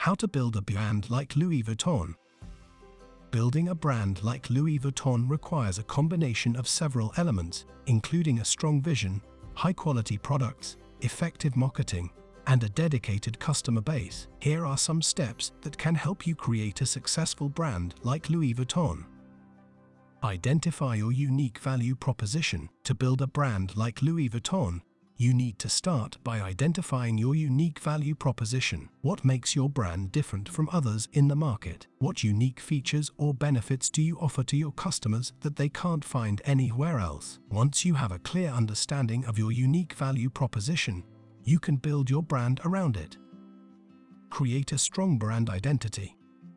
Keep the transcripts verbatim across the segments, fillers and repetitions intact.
How to build a brand like Louis Vuitton. Building a brand like Louis Vuitton requires a combination of several elements, including a strong vision, high-quality products, effective marketing, and a dedicated customer base. Here are some steps that can help you create a successful brand like Louis Vuitton. Identify your unique value proposition. To build a brand like Louis Vuitton, you need to start by identifying your unique value proposition. What makes your brand different from others in the market? What unique features or benefits do you offer to your customers that they can't find anywhere else? Once you have a clear understanding of your unique value proposition, you can build your brand around it. Create a strong brand identity.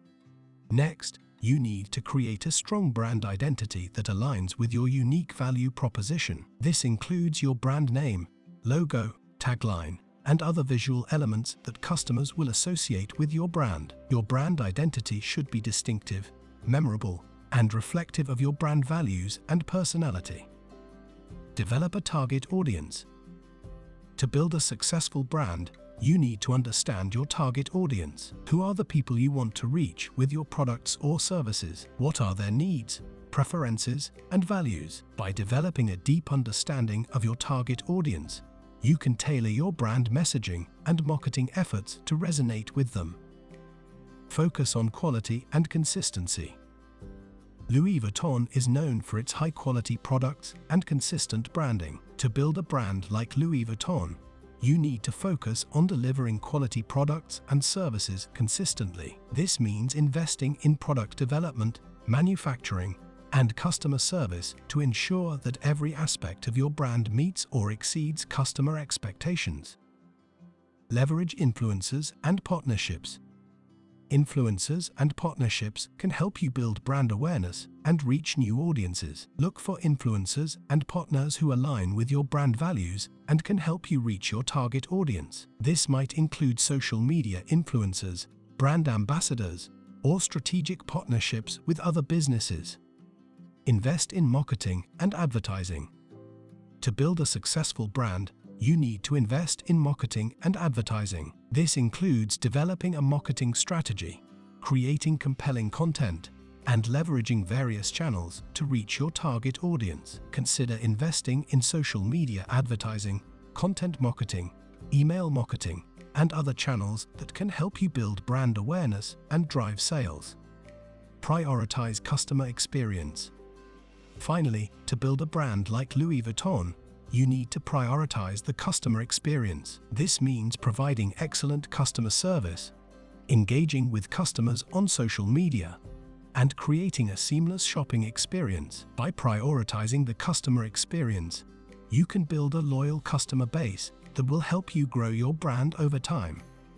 Next, you need to create a strong brand identity that aligns with your unique value proposition. This includes your brand name, logo, tagline, and other visual elements that customers will associate with your brand. Your brand identity should be distinctive, memorable, and reflective of your brand values and personality. Develop a target audience. To build a successful brand, you need to understand your target audience. Who are the people you want to reach with your products or services? What are their needs, preferences, and values? By developing a deep understanding of your target audience, you can tailor your brand messaging and marketing efforts to resonate with them. Focus on quality and consistency. Louis Vuitton is known for its high-quality products and consistent branding. To build a brand like Louis Vuitton, you need to focus on delivering quality products and services consistently. This means investing in product development, manufacturing, and customer service to ensure that every aspect of your brand meets or exceeds customer expectations. Leverage influencers and partnerships. Influencers and partnerships can help you build brand awareness and reach new audiences. Look for influencers and partners who align with your brand values and can help you reach your target audience. This might include social media influencers, brand ambassadors, or strategic partnerships with other businesses. Invest in marketing and advertising. To build a successful brand, you need to invest in marketing and advertising. This includes developing a marketing strategy, creating compelling content, and leveraging various channels to reach your target audience. Consider investing in social media advertising, content marketing, email marketing, and other channels that can help you build brand awareness and drive sales. Prioritize customer experience. Finally, to build a brand like Louis Vuitton, you need to prioritize the customer experience. This means providing excellent customer service, engaging with customers on social media, and creating a seamless shopping experience. By prioritizing the customer experience, you can build a loyal customer base that will help you grow your brand over time.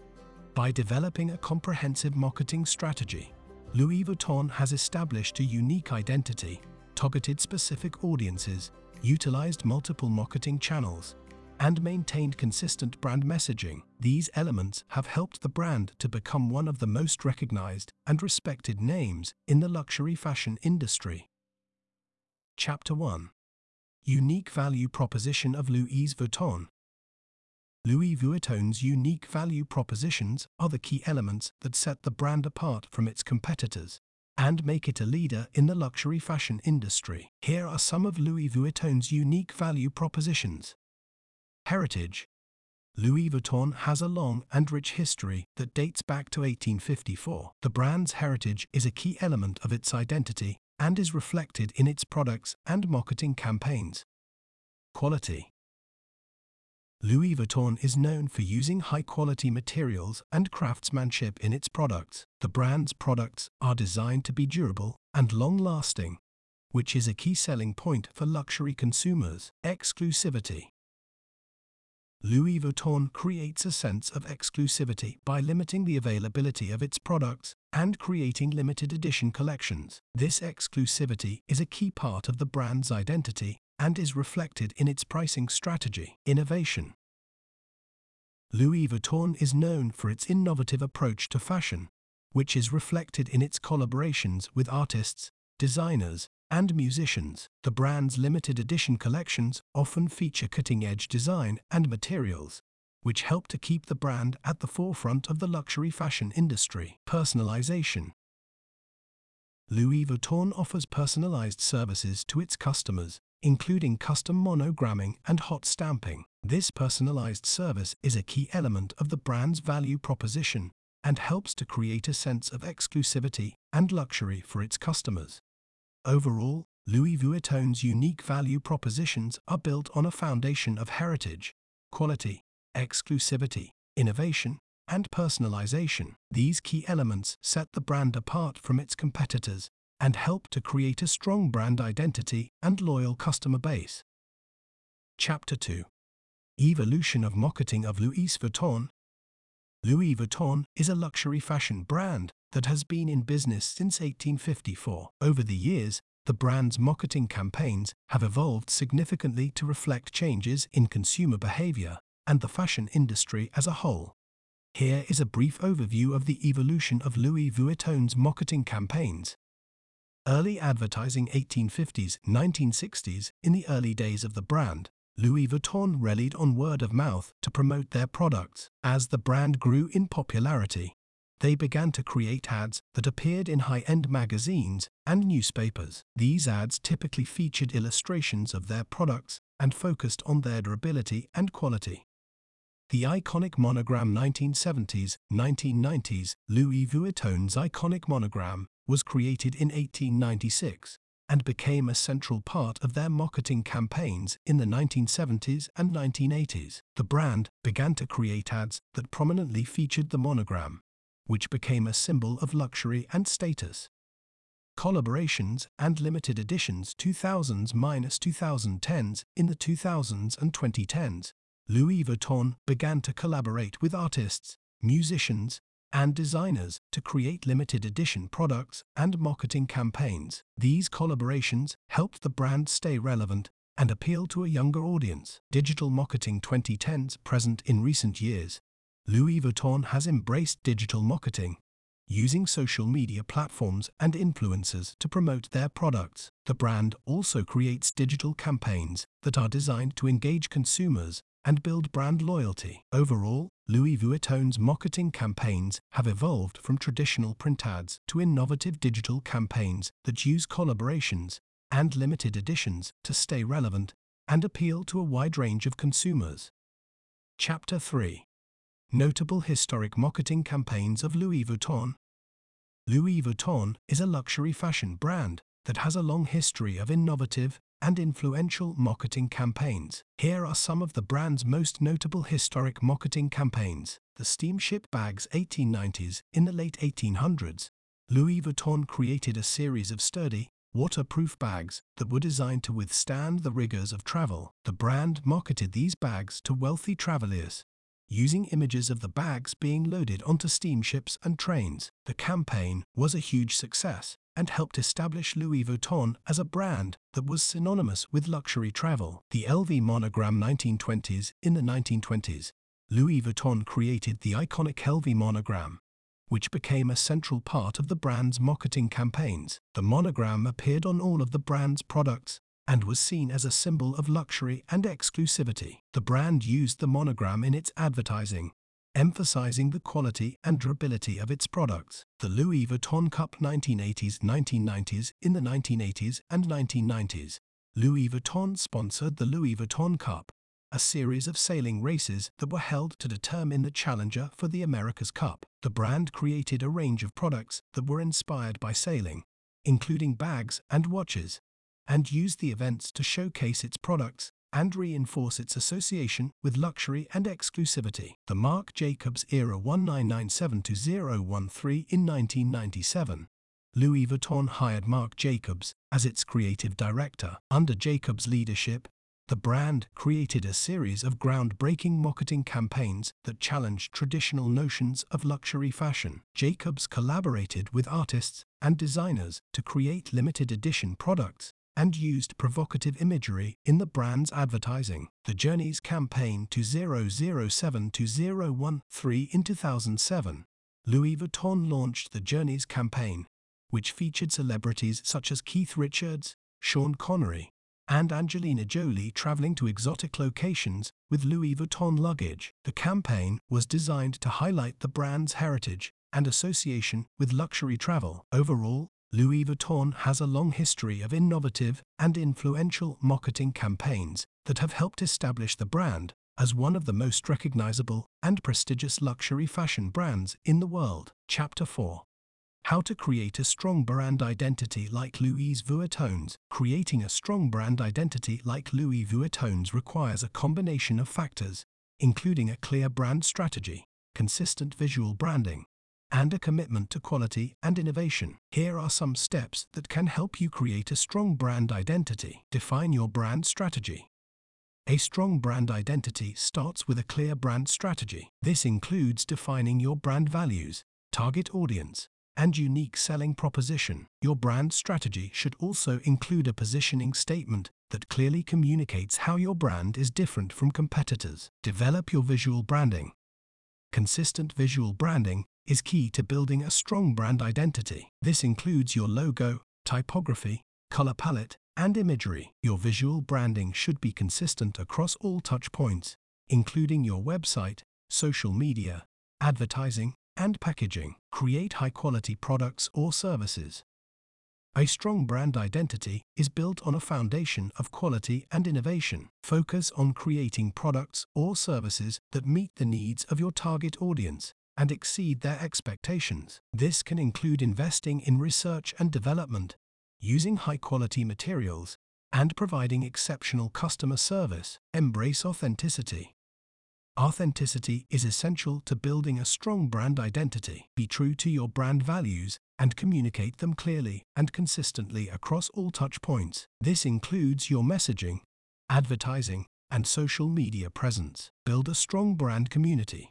By developing a comprehensive marketing strategy, Louis Vuitton has established a unique identity, targeted specific audiences, utilized multiple marketing channels, and maintained consistent brand messaging. These elements have helped the brand to become one of the most recognized and respected names in the luxury fashion industry. Chapter one. Unique Value Proposition of Louis Vuitton. Louis Vuitton's unique value propositions are the key elements that set the brand apart from its competitors and make it a leader in the luxury fashion industry. Here are some of Louis Vuitton's unique value propositions. Heritage. Louis Vuitton has a long and rich history that dates back to eighteen fifty-four. The brand's heritage is a key element of its identity and is reflected in its products and marketing campaigns. Quality. Louis Vuitton is known for using high-quality materials and craftsmanship in its products. The brand's products are designed to be durable and long-lasting, which is a key selling point for luxury consumers. Exclusivity. Louis Vuitton creates a sense of exclusivity by limiting the availability of its products and creating limited edition collections. This exclusivity is a key part of the brand's identity and is reflected in its pricing strategy. Innovation. Louis Vuitton is known for its innovative approach to fashion, which is reflected in its collaborations with artists, designers, and musicians. The brand's limited edition collections often feature cutting-edge design and materials, which helped to keep the brand at the forefront of the luxury fashion industry. Personalization. Louis Vuitton offers personalized services to its customers, including custom monogramming and hot stamping. This personalized service is a key element of the brand's value proposition and helps to create a sense of exclusivity and luxury for its customers. Overall, Louis Vuitton's unique value propositions are built on a foundation of heritage, quality, exclusivity, innovation, and personalization. These key elements set the brand apart from its competitors and help to create a strong brand identity and loyal customer base. Chapter two. Evolution of Marketing of Louis Vuitton. Louis Vuitton is a luxury fashion brand that has been in business since eighteen fifty-four. Over the years, the brand's marketing campaigns have evolved significantly to reflect changes in consumer behavior and the fashion industry as a whole. Here is a brief overview of the evolution of Louis Vuitton's marketing campaigns. Early advertising eighteen fifties, nineteen sixties. In the early days of the brand, Louis Vuitton relied on word of mouth to promote their products. As the brand grew in popularity, they began to create ads that appeared in high-end magazines and newspapers. These ads typically featured illustrations of their products and focused on their durability and quality. The iconic monogram nineteen seventies, nineteen nineties. Louis Vuitton's iconic monogram was created in eighteen ninety-six and became a central part of their marketing campaigns in the nineteen seventies and nineteen eighties. The brand began to create ads that prominently featured the monogram, which became a symbol of luxury and status. Collaborations and limited editions two thousands to twenty tens. In the two thousands and twenty tens, Louis Vuitton began to collaborate with artists, musicians, and designers to create limited edition products and marketing campaigns. These collaborations helped the brand stay relevant and appeal to a younger audience. Digital marketing twenty tens. Present in recent years, Louis Vuitton has embraced digital marketing, using social media platforms and influencers to promote their products. The brand also creates digital campaigns that are designed to engage consumers and build brand loyalty. Overall, Louis Vuitton's marketing campaigns have evolved from traditional print ads to innovative digital campaigns that use collaborations and limited editions to stay relevant and appeal to a wide range of consumers. Chapter three. Notable historic marketing campaigns of Louis Vuitton. Louis Vuitton is a luxury fashion brand that has a long history of innovative and influential marketing campaigns. Here are some of the brand's most notable historic marketing campaigns. The steamship bags eighteen nineties. In the late eighteen hundreds, Louis Vuitton created a series of sturdy, waterproof bags that were designed to withstand the rigors of travel. The brand marketed these bags to wealthy travelers, using images of the bags being loaded onto steamships and trains. The campaign was a huge success and helped establish Louis Vuitton as a brand that was synonymous with luxury travel. The L V monogram nineteen twenties. In the nineteen twenties, Louis Vuitton created the iconic L V monogram, which became a central part of the brand's marketing campaigns. The monogram appeared on all of the brand's products and was seen as a symbol of luxury and exclusivity. The brand used the monogram in its advertising, emphasizing the quality and durability of its products. The Louis Vuitton Cup nineteen eighties, nineteen nineties. In the nineteen eighties and nineteen nineties, Louis Vuitton sponsored the Louis Vuitton Cup, a series of sailing races that were held to determine the challenger for the America's Cup. The brand created a range of products that were inspired by sailing, including bags and watches, and used the events to showcase its products and reinforce its association with luxury and exclusivity. The Marc Jacobs era nineteen ninety-seven to thirteen. In nineteen ninety-seven, Louis Vuitton hired Marc Jacobs as its creative director. Under Jacobs' leadership, the brand created a series of groundbreaking marketing campaigns that challenged traditional notions of luxury fashion. Jacobs collaborated with artists and designers to create limited edition products and used provocative imagery in the brand's advertising. The Journeys campaign two thousand seven to thirteen. In two thousand seven, Louis Vuitton launched the Journeys campaign, which featured celebrities such as Keith Richards, Sean Connery, and Angelina Jolie traveling to exotic locations with Louis Vuitton luggage. The campaign was designed to highlight the brand's heritage and association with luxury travel. Overall, Louis Vuitton has a long history of innovative and influential marketing campaigns that have helped establish the brand as one of the most recognizable and prestigious luxury fashion brands in the world. Chapter four. How to create a strong brand identity like Louis Vuitton's. Creating a strong brand identity like Louis Vuitton's requires a combination of factors, including a clear brand strategy, consistent visual branding, and a commitment to quality and innovation. Here are some steps that can help you create a strong brand identity. Define your brand strategy. A strong brand identity starts with a clear brand strategy. This includes defining your brand values, target audience, and unique selling proposition. Your brand strategy should also include a positioning statement that clearly communicates how your brand is different from competitors. Develop your visual branding. Consistent visual branding is key to building a strong brand identity. This includes your logo, typography, color palette, and imagery. Your visual branding should be consistent across all touch points, including your website, social media, advertising, and packaging. Create high-quality products or services. A strong brand identity is built on a foundation of quality and innovation. Focus on creating products or services that meet the needs of your target audience and exceed their expectations. This can include investing in research and development, using high-quality materials, and providing exceptional customer service. Embrace authenticity. Authenticity is essential to building a strong brand identity. Be true to your brand values and communicate them clearly and consistently across all touch points. This includes your messaging, advertising, and social media presence. Build a strong brand community.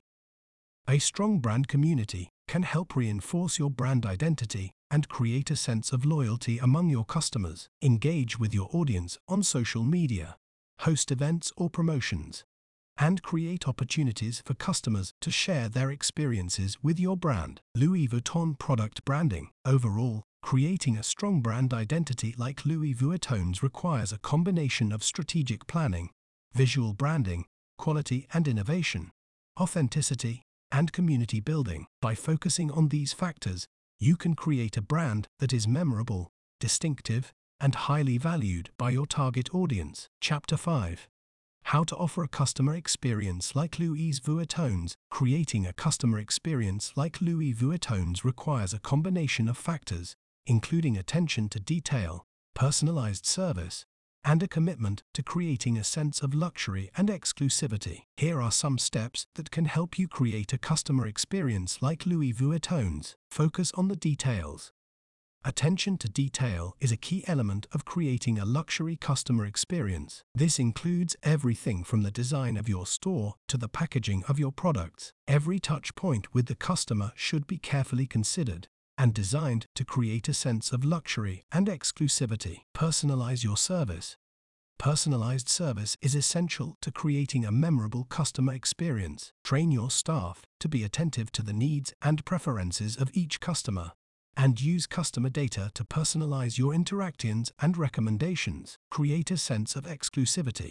A strong brand community can help reinforce your brand identity and create a sense of loyalty among your customers. Engage with your audience on social media, host events or promotions, and create opportunities for customers to share their experiences with your brand. Louis Vuitton product branding. Overall, creating a strong brand identity like Louis Vuitton's requires a combination of strategic planning, visual branding, quality and innovation, authenticity, and community building. By focusing on these factors, you can create a brand that is memorable, distinctive, and highly valued by your target audience. Chapter five. How to offer a customer experience like Louis Vuitton's. Creating a customer experience like Louis Vuitton's requires a combination of factors, including attention to detail, personalized service, and a commitment to creating a sense of luxury and exclusivity. Here are some steps that can help you create a customer experience like Louis Vuitton's. Focus on the details. Attention to detail is a key element of creating a luxury customer experience. This includes everything from the design of your store to the packaging of your products. Every touch point with the customer should be carefully considered and designed to create a sense of luxury and exclusivity. Personalize your service. Personalized service is essential to creating a memorable customer experience. Train your staff to be attentive to the needs and preferences of each customer, and use customer data to personalize your interactions and recommendations. Create a sense of exclusivity.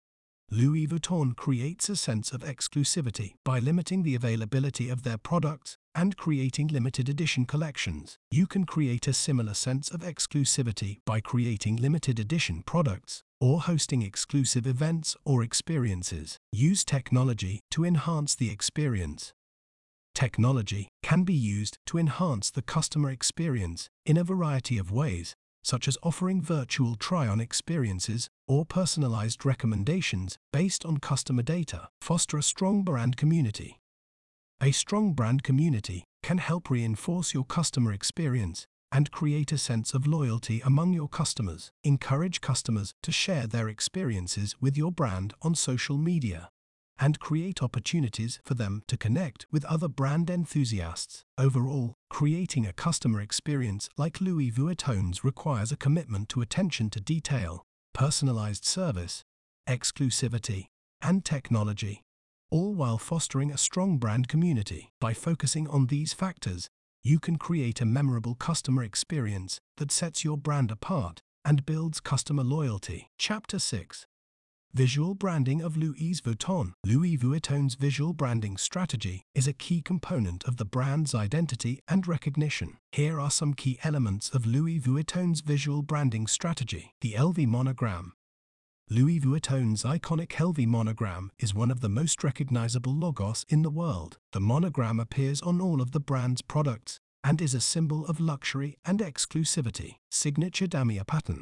Louis Vuitton creates a sense of exclusivity by limiting the availability of their products and creating limited edition collections. You can create a similar sense of exclusivity by creating limited edition products or hosting exclusive events or experiences. Use technology to enhance the experience. Technology can be used to enhance the customer experience in a variety of ways, such as offering virtual try-on experiences or personalized recommendations based on customer data. Foster a strong brand community. A strong brand community can help reinforce your customer experience and create a sense of loyalty among your customers. Encourage customers to share their experiences with your brand on social media and create opportunities for them to connect with other brand enthusiasts. Overall, creating a customer experience like Louis Vuitton's requires a commitment to attention to detail, personalized service, exclusivity, and technology, all while fostering a strong brand community. By focusing on these factors, you can create a memorable customer experience that sets your brand apart and builds customer loyalty. Chapter six. Visual branding of Louis Vuitton. Louis Vuitton's visual branding strategy is a key component of the brand's identity and recognition. Here are some key elements of Louis Vuitton's visual branding strategy. The L V monogram. Louis Vuitton's iconic L V monogram is one of the most recognizable logos in the world. The monogram appears on all of the brand's products and is a symbol of luxury and exclusivity. Signature damier pattern.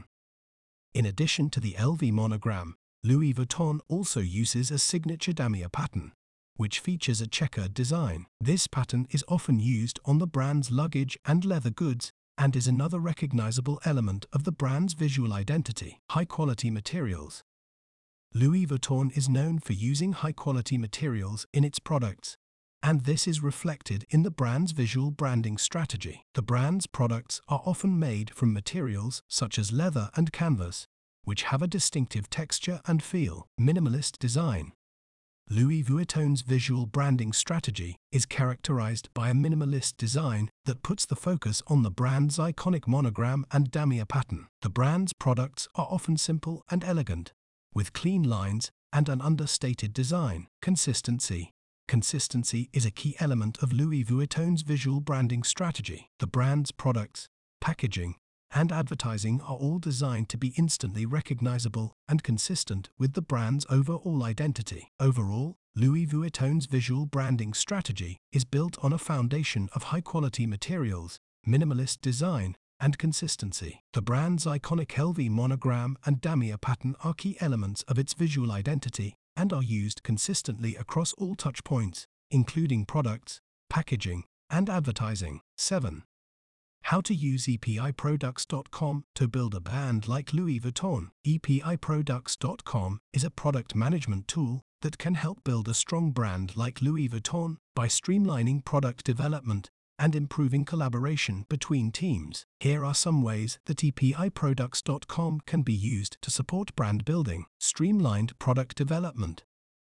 In addition to the L V monogram, Louis Vuitton also uses a signature damier pattern, which features a checkered design. This pattern is often used on the brand's luggage and leather goods and is another recognizable element of the brand's visual identity. High-quality materials. Louis Vuitton is known for using high-quality materials in its products, and this is reflected in the brand's visual branding strategy. The brand's products are often made from materials such as leather and canvas, which have a distinctive texture and feel. Minimalist design. Louis Vuitton's visual branding strategy is characterized by a minimalist design that puts the focus on the brand's iconic monogram and damier pattern. The brand's products are often simple and elegant, with clean lines and an understated design. Consistency. Consistency is a key element of Louis Vuitton's visual branding strategy. The brand's products, packaging, and advertising are all designed to be instantly recognizable and consistent with the brand's overall identity. Overall, Louis Vuitton's visual branding strategy is built on a foundation of high-quality materials, minimalist design, and consistency. The brand's iconic L V monogram and damier pattern are key elements of its visual identity and are used consistently across all touchpoints, including products, packaging, and advertising. seven. How to use E P I Products dot com to build a brand like Louis Vuitton. E P I Products dot com is a product management tool that can help build a strong brand like Louis Vuitton by streamlining product development and improving collaboration between teams. Here are some ways that E P I Products dot com can be used to support brand building. Streamlined product development.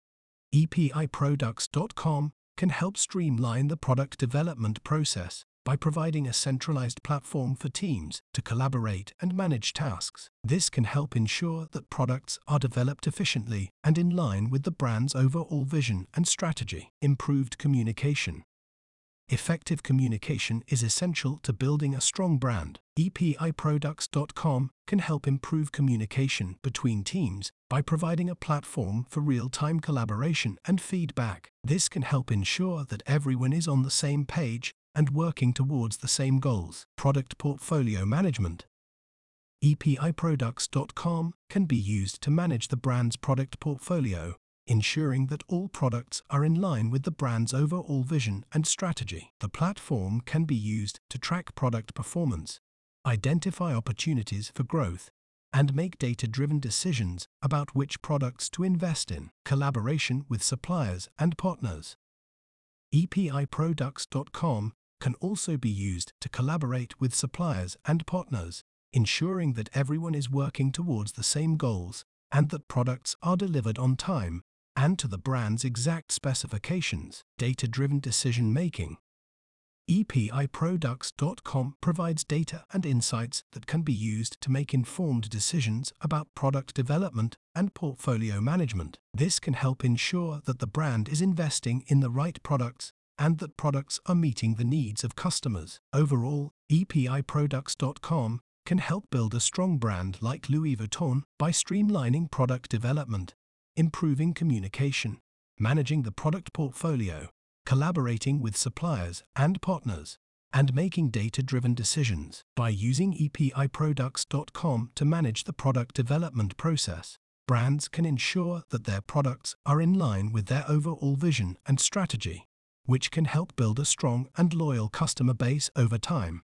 E P I Products dot com can help streamline the product development process by providing a centralized platform for teams to collaborate and manage tasks. This can help ensure that products are developed efficiently and in line with the brand's overall vision and strategy. Improved communication. Effective communication is essential to building a strong brand. E P I Products dot com can help improve communication between teams by providing a platform for real-time collaboration and feedback. This can help ensure that everyone is on the same page and working towards the same goals. Product portfolio management. E P I Products dot com can be used to manage the brand's product portfolio, ensuring that all products are in line with the brand's overall vision and strategy. The platform can be used to track product performance, identify opportunities for growth, and make data-driven decisions about which products to invest in. Collaboration with suppliers and partners. E P I Products dot com can also be used to collaborate with suppliers and partners, ensuring that everyone is working towards the same goals and that products are delivered on time and to the brand's exact specifications. Data-driven decision-making. E P I Products dot com provides data and insights that can be used to make informed decisions about product development and portfolio management. This can help ensure that the brand is investing in the right products and that products are meeting the needs of customers. Overall, E P I Products dot com can help build a strong brand like Louis Vuitton by streamlining product development, improving communication, managing the product portfolio, collaborating with suppliers and partners, and making data-driven decisions. By using E P I Products dot com to manage the product development process, brands can ensure that their products are in line with their overall vision and strategy, which can help build a strong and loyal customer base over time.